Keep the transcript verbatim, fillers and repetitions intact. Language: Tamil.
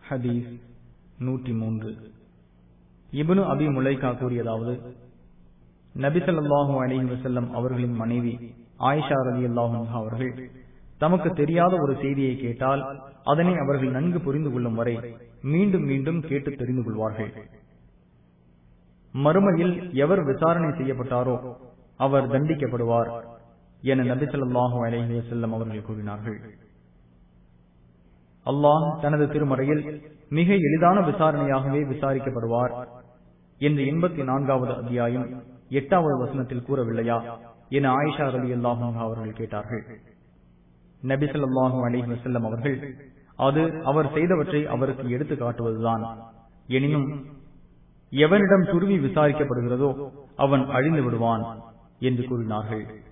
ஹதீஸ் நூற்றி மூன்று. இப்னு அபி முலைகா கூறியதாவது, நபி ஸல்லல்லாஹு அலைஹி வஸல்லம் அவர்களின் மனைவி ஆயிஷா ரலியல்லாஹு அன்ஹா அவர்கள் தமக்கு தெரியாத ஒரு செய்தியை கேட்டால் அதனை அவர்கள் நன்கு புரிந்து கொள்ளும் வரை மீண்டும் மீண்டும் கேட்டு தெரிந்து கொள்வார்கள். மறுமையில் எவர் விசாரணை செய்யப்பட்டாரோ அவர் தண்டிக்கப்படுவார் என நபி ஸல்லல்லாஹு அலைஹி வஸல்லம் அவர்கள் கூறினார்கள். அல்லாஹ் தனது திருமறையில் மிக எளிதான விசாரணையாகவே விசாரிக்கப்படுவார் என்று எண்பத்தி நான்காவது அத்தியாயம் எட்டாவது வசனத்தில் கூறவில்லையா என ஆயிஷா ரலியல்லாஹு அன்ஹா அவர்கள் கேட்டார்கள். நபி ஸல்லல்லாஹு அலைஹி வஸல்லம் அவர்கள், அது அவர் செய்தவற்றை அவருக்கு எடுத்து காட்டுவதுதான். எனினும் எவனிடம் துருவி விசாரிக்கப்படுகிறதோ அவன் அழிந்து விடுவான் என்று கூறினார்கள்.